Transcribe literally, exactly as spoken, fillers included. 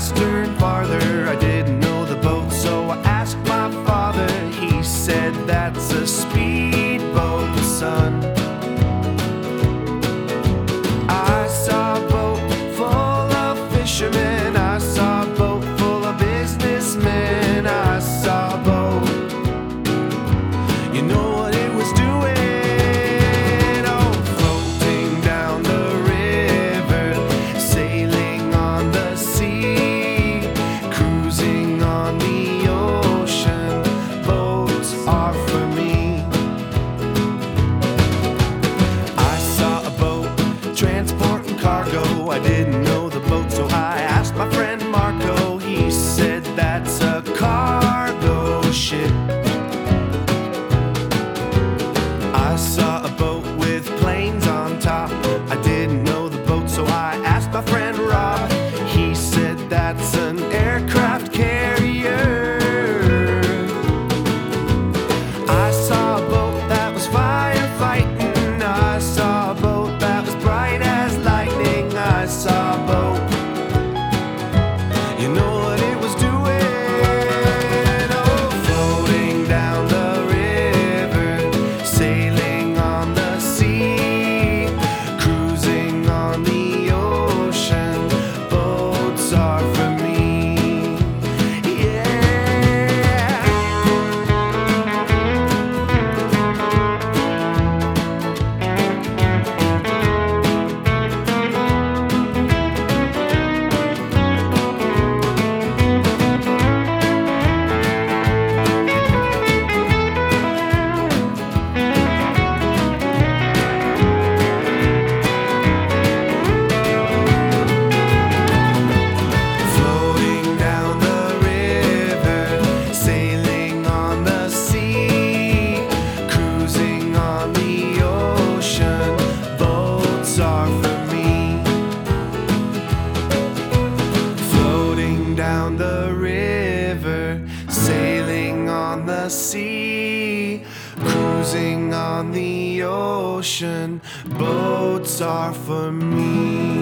faster and farther. I didn't know the boat, so I asked my father. He said, that's a speedboat, son. I saw a boat full of fishermen. I saw a boat full of businessmen. I saw a boat. You know what it was doing? Oh, floating down the river, sailing on the sea, cruising on the ocean. Boats are for me. I saw a boat transporting cargo. I didn't know the boat, so I asked my friend Marco. He said, that's a cargo ship. I saw a boat with planes on top. I didn't know the boat, so I asked my friend Rob. He said, that's an aircraft carrier. I saw a boat that was firefighting. I saw a boat that was bright as lightning. I saw a boat. You know what it was doing? Oh, floating down the river, sailing on the sea, cruising on the ocean. Boats are for me. Yeah. Floating down the river, sailing on the sea, cruising on the ocean. Boats are for me. Floating down the river, sailing on the sea, cruising on the ocean. Boats are for me.